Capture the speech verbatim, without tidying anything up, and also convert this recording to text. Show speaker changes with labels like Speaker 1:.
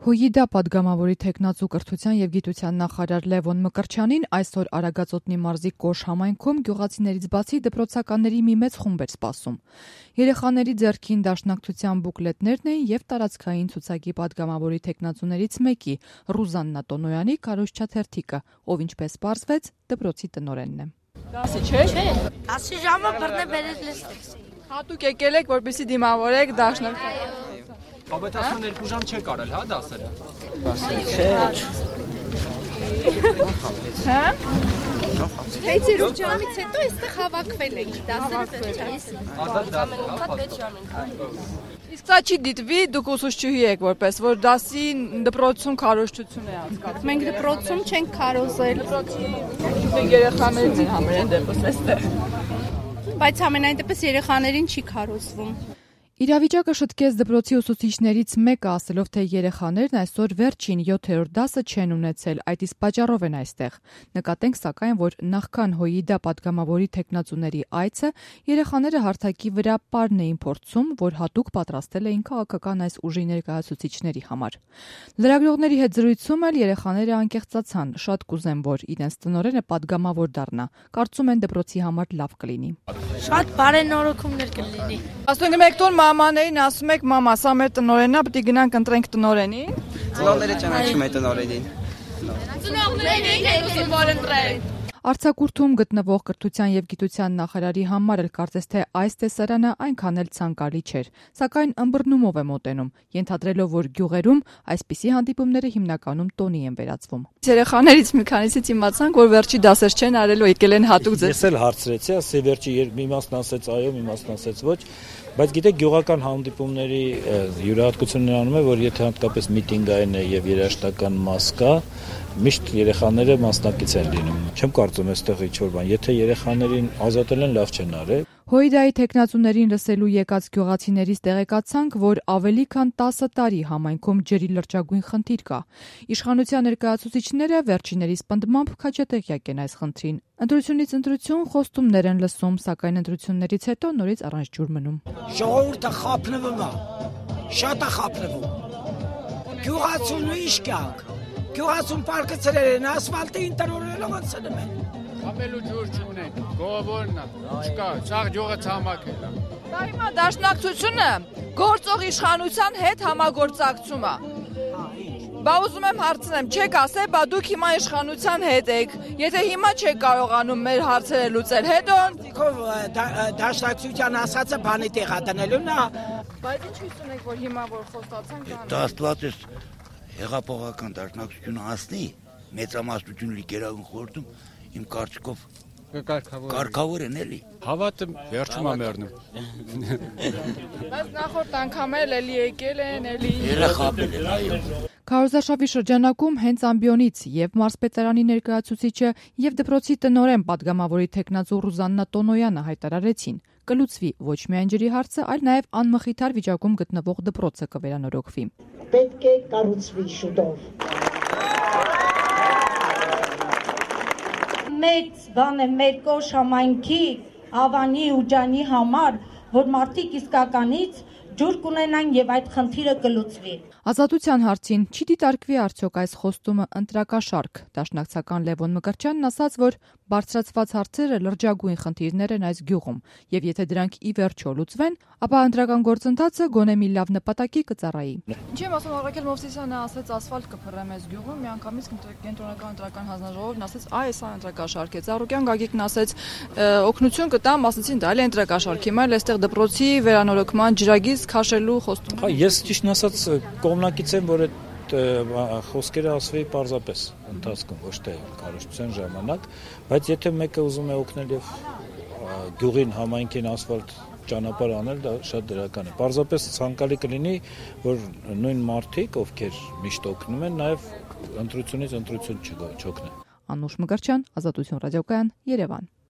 Speaker 1: ՀՅԴ պատգամավորի թեկնածու կրթության և գիտության նախարար Լևոն Մկրտչյանին այսօր Արագածոտնի մարզի Կոշ համայնքում գյուղացիներից բացի դպրոցականների մի մեծ խումբ էր սպասում։ Երեխաների ձեռքին դաշնակցության բուկլետներն էին և տարածքային ցուցակի պատգամավորի թեկնածուներից մեկի՝ Ռուզաննա Տոնոյանի քարոզչա թերթիկը, ով ինչպես պարզվեց, դպրոցի տնօրենն է։
Speaker 2: Դասի չէ՞։
Speaker 3: Չէ, դասի ժամը բռնե բերել լստես։
Speaker 2: Հատուկ եկել եք, որպեսզի դիմավորեք դաշնակցության։
Speaker 4: Բայց տասներկու ժամ չեք արել, հա, դասերը։
Speaker 3: Չէ։
Speaker 2: Հա՞։
Speaker 5: Հեյցերուկ ժամից հետո այստեղ հավաքվել ենք, դասերը վերջանից։
Speaker 2: Իսկ սա չի դիտվի, դուք ուսուցչուհի եք որպես, որ դասի դպրոցում քարոզչություն է անցկացվում։
Speaker 5: Մենք դպրոցում չենք քարոզել։
Speaker 2: Դպրոցի երեխաներն են համենայն դեպս այստեղ։
Speaker 5: Բայց ամենայն դեպս երեխաներին չի քարոզվում։
Speaker 1: Իրավիճակը շտկեց դպրոցի ուսուցիչներից մեկը, ասելով, թե երեխաներն այսօր վերջին յոթերորդ դասը չեն ունեցել, այդ իսկ պատճառով են այստեղ։ Նկատենք, սակայն, որ նախքան ՀՅԴ պատգամավորի թեկնածուների այցը, երեխաները հարթակի վրա պարն էին փորձում, որ հատուկ պատրաստել էին քաղաքական այս ուժի ներկայացուցիչների համար։ Լրագրողների հետ զրույցում էլ երեխաները անկեղծացան, շատ կուզեն, որ իրենց տնօրենը պատգամավոր դառնա, կարծում են դպրոցի համար լավ կլինի։
Speaker 3: Շատ բարենորոգումներ կլինի։
Speaker 2: Ասում եք տոն մամաներին, ասում եք մամա, սա մեր տնօրենն է, պետք է գնանք ընտրենք տնօրենին։
Speaker 6: Ծնողները ճանաչում են տնօրենին։
Speaker 5: Ծնողներն են որ ընտրեն։
Speaker 1: Արձակուրդում գտնվող կրթության և գիտության նախարարի համար էլ կարծես թե այս տեսարանը այնքան էլ ցանկալի չէր, սակայն ըմբռնումով է մոտենում, ենթադրելով, որ գյուղերում այսպիսի հանդիպումները հիմնականում տոնի են վերածվում։
Speaker 2: Երեխաներից մի քանիսից իմացանք, որ վերջի դասեր չեն արելու, եկել են հատուկ ձեր։
Speaker 7: Ես էլ հարցրեցի, ասի վերջի մի մասն ասեց այո, մի մասն ասեց ոչ, բայց գիտեք գյուղական հանդիպումների յուրահատկությունն անում է, որ եթե հատկապես միտինգային է եւ երաժշտական մաս կա, միշտ երեխաները մասնակից են լինում։ Չեմ կարծում այստեղ ինչ-որ բան, եթե երեխաներին ազատել են, լավ չեն արել։
Speaker 1: ՀՅԴ-ի թեկնածուներին լսելու եկած գյուղացիներից տեղեկացանք, որ ավելի քան տասը տարի համայնքում ջրի լրջագույն խնդիր կա։ Իշխանության ներկայացուցիչները վերջիներիս պնդմամբ քաջատեղյակ են այս խնդրին։ Ընտրությունից ընտրություն խոստումներ են լսում, սակայն ընտրություններից հետո նորից առանց ջուր մնում։
Speaker 8: Ժողովուրդը խափնվում է, շատ է խափնվում։ Գյուղացուն ինչ կյանք։ Գյուղացուն պարկը ծրել են, ասֆալտին տրորելով անցնում են։
Speaker 9: Խապելու ջուր չունեն, գողորն է, չկա, սաղ ջողը ցամաքել է։
Speaker 2: Դա հիմա դաշնակցությունը գործող իշխանության հետ համագործակցում է։ Բա ուզում եմ հարցնեմ, չեք ասել, բա դուք հիմա իշխանության հետ եք, եթե հիմա չեք կարողանում մեր հարցերը լուծել, հետո
Speaker 8: դաշնակցության ասածը բանի տեղա դնելուն է։
Speaker 2: Բայց ինչ հույս ունեք, որ հիմա որ խոստացանք կանենք։
Speaker 10: Դա աստված է հեղափոխական դաշնակցությունը հասնի, մեծամասնություն լիգերագույն խորհրդում իմ կարծիքով կարգավոր են էլի։
Speaker 9: Հավատը վերջում է մեռնում։
Speaker 2: Բայց նախորդ անգամ էլ էլի եկել են, էլի
Speaker 10: Երախաբել են, այո։
Speaker 1: Քարոզարշավի շրջանակում հենց ամբիոնից եւ մարզպետարանի ներկայացուցիչը եւ դպրոցի տնօրեն պատգամավորի թեկնածու Ռուզաննա Տոնոյանը հայտարարեցին. կլուծվի ոչ միայն ջրի հարցը, այլ նաեւ անմխիթար վիճակում գտնվող դպրոցը կվերանորոգվի։
Speaker 11: Պետք է կառուցվի շուտով։ Մեծ բան է մեր Կոշ համայնքի Ավանի ու ջանի համար, որ մարդիկ իսկականից ջուր կունենան եւ այդ խնդիրը կլուծվի։
Speaker 1: Ազատության հարցին չի դիտարկվի արդյոք այս խոստումը ընտրակաշարք։ Դաշնակցական Լևոն Մկրտչյանն ասաց, որ բարձրացված հարցերը լրջագույն խնդիրներ են այս գյուղում, եւ եթե դրանք ի վերջո լուծվեն, ապա ընտրական գործընթացը գոնե մի լավ նպատակի կծառայի։
Speaker 2: Ինչի՞ եմ ասում, Ռակել Մովսիսյանը ասաց ասֆալտ կփռեմ այս գյուղում, միանգամից կենտրոնական ընտրական հանձնաժողովն ասաց, այ սա ընտրակաշարք է։ Ծառուկյան Գագիկն ասաց, օգնություն կտամ, ասացին դա էլ է ընտրակաշարք, հիմա էլ այստեղ դպրոցի վերանորոգման ջրագիծ քաշելու խոստում։
Speaker 7: Հա, ես ճիշտն ասած կողմնակից եմ, որ այդ խոսքերը ասվի պարզապես ընթացքում, ոչ թե քարոզչության ժամանակ, բայց եթե մեկը ուզում է օգնել եւ գյուղին համայնքին ասֆալտ ճանապարհ անել, դա շատ դրական է։ Պարզապես ցանկալի կլինի, որ նույն մարդիկ, ովքեր միշտ օգնում են, նաեւ ընտրությունից ընտրություն չօգնեն։
Speaker 1: Անուշ Մկրտչյան, Ազատություն ռադիոկայան, Երևան։